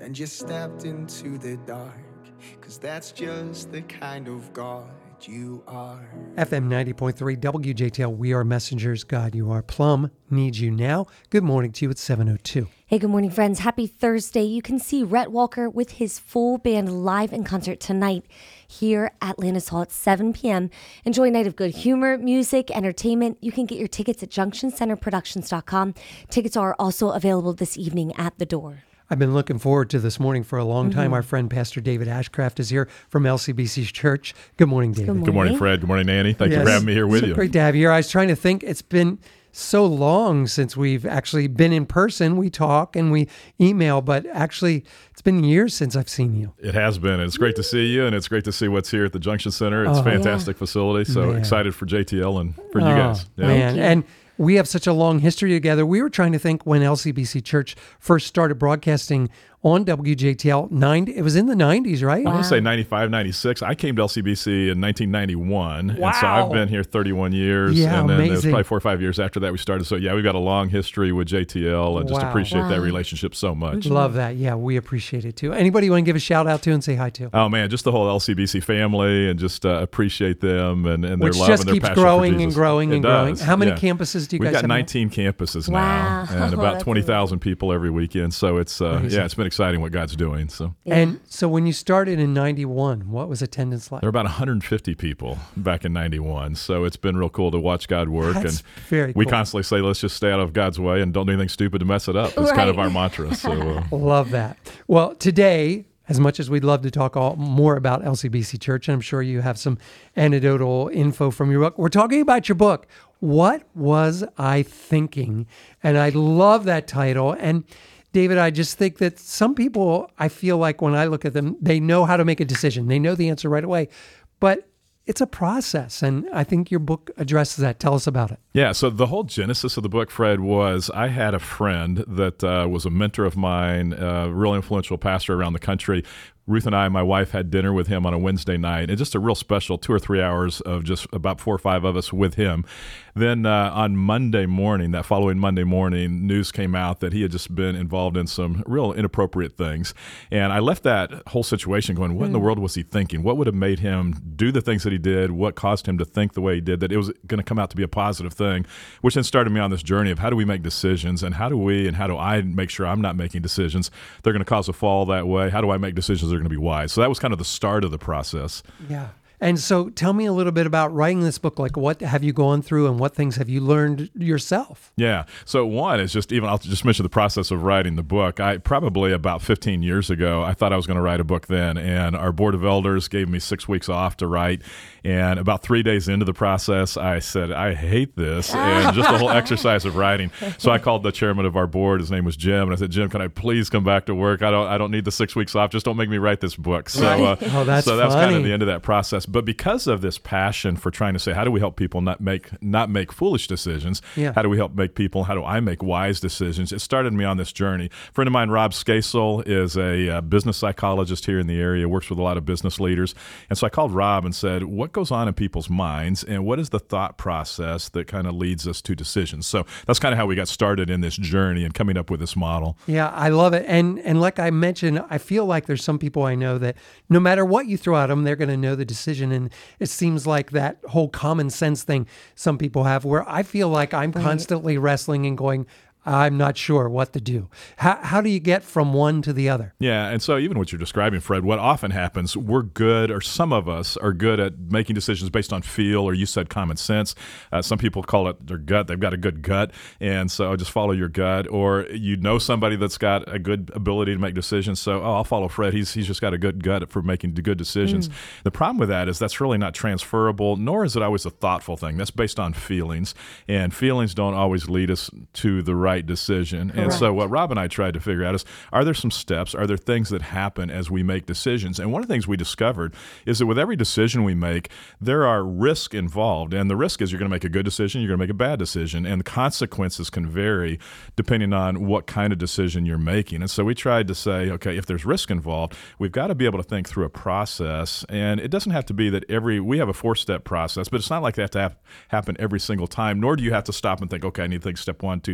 and you stepped into the dark, 'cause that's just the kind of God you are. FM 90.3 WJTL, we are messengers, God you are. Plum needs you now. Good morning to you at 7:02. Hey, good morning, friends. Happy Thursday. You can see Rhett Walker with his full band live in concert tonight here at Landis Hall at 7 p.m. Enjoy a night of good humor, music, entertainment. You can get your tickets at junctioncenterproductions.com. Tickets are also available this evening at the door. I've been looking forward to this morning for a long time. Our friend Pastor David Ashcraft is here from LCBC Church. Good morning, David. Good morning, Fred. Good morning, Nanny. Thank you for having me here with you. Great to have you here. I was trying to think, it's been so long since we've actually been in person. We talk and we email, but actually it's been years since I've seen you. It has been. It's great to see you, and it's great to see what's here at the Junction Center. It's a fantastic facility, so excited for JTL and for you guys. Yeah. Man, and we have such a long history together. We were trying to think when LCBC Church first started broadcasting on WJTL. It was in the 90s, right? I want to say 95, 96. I came to LCBC in 1991, and so I've been here 31 years. Yeah, and then amazing. it was probably 4 or 5 years after that we started. So, yeah, we've got a long history with JTL, and just appreciate that relationship so much. Love that. Yeah, we appreciate it, too. Anybody you want to give a shout-out to and say hi to? Oh, man, just the whole LCBC family, and just appreciate them and their Which love just and their keeps passion growing for Jesus. and growing and growing. How many campuses do you guys have? We've got 19 campuses Wow. now, and about 20,000 people every weekend. So it's Amazing. it's been exciting what God's doing. So. And so when you started in 91, what was attendance like? There were about 150 people back in 91. So it's been real cool to watch God work. That's and very we cool. constantly say, let's just stay out of God's way and don't do anything stupid to mess it up. It's kind of our mantra. So Love that. Well, today, as much as we'd love to talk more about LCBC Church, and I'm sure you have some anecdotal info from your book, we're talking about your book, What Was I Thinking? And I love that title. And David, I just think that some people, I feel like when I look at them, they know how to make a decision. They know the answer right away. But it's a process, and I think your book addresses that. Tell us about it. Yeah, so the whole genesis of the book, Fred, was I had a friend that was a mentor of mine, a real influential pastor around the country. Ruth and I, my wife, had dinner with him on a Wednesday night, and just a real special 2 or 3 hours of just about 4 or 5 of us with him. Then on Monday morning, that following Monday morning, news came out that he had just been involved in some real inappropriate things. And I left that whole situation going, what in the world was he thinking? What would have made him do the things that he did? What caused him to think the way he did, that it was going to come out to be a positive thing, which then started me on this journey of how do we make decisions, and how do I make sure I'm not making decisions they're going to cause a fall that way? How do I make decisions that are going to be wise? So that was kind of the start of the process. Yeah. And so tell me a little bit about writing this book. Like, what have you gone through and what things have you learned yourself? Yeah. So one is I'll just mention the process of writing the book. I probably about 15 years ago, I thought I was going to write a book then, and our board of elders gave me 6 weeks off to write. And about 3 days into the process, I said, I hate this, and just the whole exercise of writing. So I called the chairman of our board. His name was Jim, and I said, Jim, can I please come back to work? I don't need the 6 weeks off. Just don't make me write this book. So, that's so that was kind funny. of the end of that process. But because of this passion for trying to say, how do we help people not make foolish decisions? Yeah. How do we help how do I make wise decisions? It started me on this journey. A friend of mine, Rob Skasel, is a business psychologist here in the area, works with a lot of business leaders. And so I called Rob and said, what goes on in people's minds, and what is the thought process that kind of leads us to decisions? So that's kind of how we got started in this journey and coming up with this model. Yeah, I love it. And like I mentioned, I feel like there's some people I know that no matter what you throw at them, they're going to know the decision. And it seems like that whole common sense thing some people have, where I feel like I'm constantly wrestling and going, I'm not sure what to do. How do you get from one to the other? Yeah, and so even what you're describing, Fred, what often happens, we're good, or some of us are good at making decisions based on feel, or you said common sense. Some people call it their gut. They've got a good gut, and so just follow your gut. Or you know somebody that's got a good ability to make decisions, so I'll follow Fred. He's just got a good gut for making good decisions. The problem with that is that's really not transferable, nor is it always a thoughtful thing. That's based on feelings, and feelings don't always lead us to the right decision. Correct. And so what Rob and I tried to figure out is, are there some steps, are there things that happen as we make decisions? And one of the things we discovered is that with every decision we make, there are risks involved. And the risk is you're going to make a good decision, you're going to make a bad decision. And the consequences can vary depending on what kind of decision you're making. And so we tried to say, okay, if there's risk involved, we've got to be able to think through a process. And it doesn't have to be that we have a 4-step process, but it's not like that to happen every single time, nor do you have to stop and think, okay, I need to think step 1, 2, 3, 4.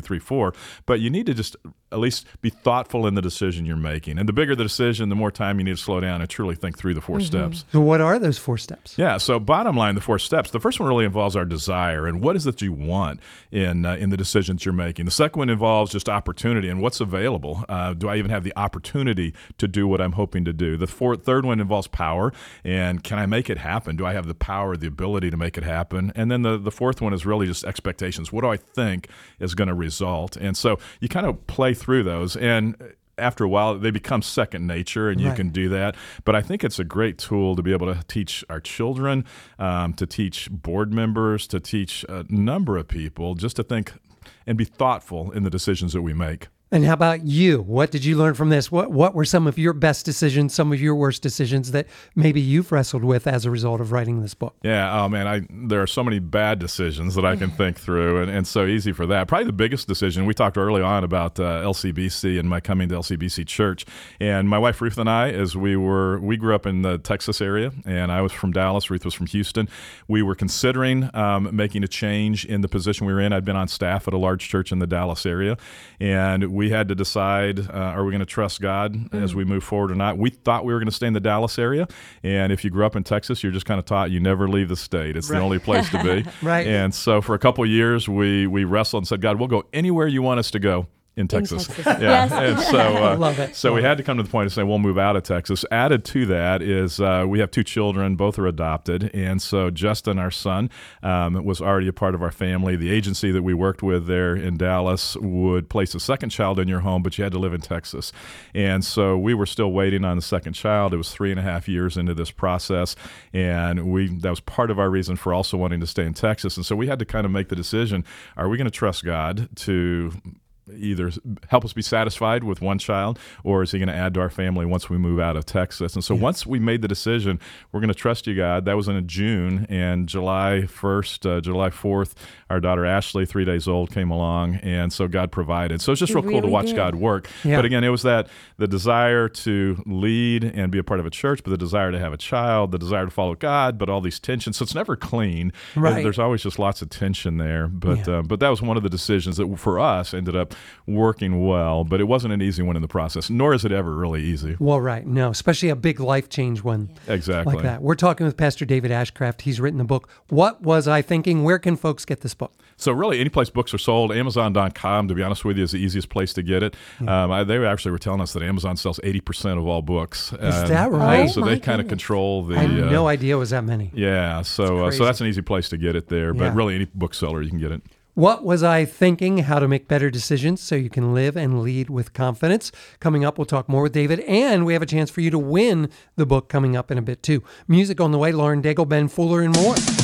power, but you need to just at least be thoughtful in the decision you're making. And the bigger the decision, the more time you need to slow down and truly think through the 4 steps. So what are those 4 steps? Yeah, so bottom line, the 4 steps. The first one really involves our desire and what is it you want in the decisions you're making. The second one involves just opportunity and what's available. Do I even have the opportunity to do what I'm hoping to do? The third one involves power, and can I make it happen? Do I have the power, the ability to make it happen? And then the fourth one is really just expectations. What do I think is going to result? And so you kind of play through those, and after a while, they become second nature, and you can do that. But I think it's a great tool to be able to teach our children, to teach board members, to teach a number of people, just to think and be thoughtful in the decisions that we make. And how about you? What did you learn from this? What were some of your best decisions, some of your worst decisions that maybe you've wrestled with as a result of writing this book? Yeah, oh man, there are so many bad decisions that I can think through, and so easy for that. Probably the biggest decision, we talked early on about LCBC and my coming to LCBC Church. And my wife Ruth and I, as we grew up in the Texas area, and I was from Dallas, Ruth was from Houston. We were considering making a change in the position we were in. I'd been on staff at a large church in the Dallas area, and we had to decide, are we going to trust God as we move forward or not? We thought we were going to stay in the Dallas area, and if you grew up in Texas, you're just kind of taught you never leave the state. It's the only place to be. Right. And so for a couple of years, we wrestled and said, God, we'll go anywhere you want us to go. In Texas. Yeah. Yes. And so, Love it. So we had to come to the point of saying we'll move out of Texas. Added to that is we have 2 children, both are adopted. And so Justin, our son, was already a part of our family. The agency that we worked with there in Dallas would place a second child in your home, but you had to live in Texas. And so we were still waiting on the second child. It was 3.5 years into this process. And that was part of our reason for also wanting to stay in Texas. And so we had to kind of make the decision, are we going to trust God to either help us be satisfied with one child, or is he going to add to our family once we move out of Texas? And so once we made the decision, we're going to trust you, God, that was in June, and July 1st, July 4th, our daughter Ashley, 3 days old, came along, and so God provided. So it's just real cool to watch God work. Yeah. But again, it was the desire to lead and be a part of a church, but the desire to have a child, the desire to follow God, but all these tensions. So it's never clean. Right. There's always just lots of tension there. But that was one of the decisions that for us ended up working well, but it wasn't an easy one in the process, nor is it ever really easy. Well, right. No, especially a big life change one Exactly. like that. We're talking with Pastor David Ashcraft. He's written the book, What Was I Thinking? Where can folks get this book? So really, any place books are sold, Amazon.com, to be honest with you, is the easiest place to get it. They actually were telling us that Amazon sells 80% of all books. Is that right? So they kind of control the... I had no idea it was that many. Yeah, so that's an easy place to get it there. But really, any bookseller, you can get it. What Was I Thinking? How to Make Better Decisions so you can live and lead with confidence. Coming up, we'll talk more with David, and we have a chance for you to win the book coming up in a bit, too. Music on the way, Lauren Daigle, Ben Fuller, and more.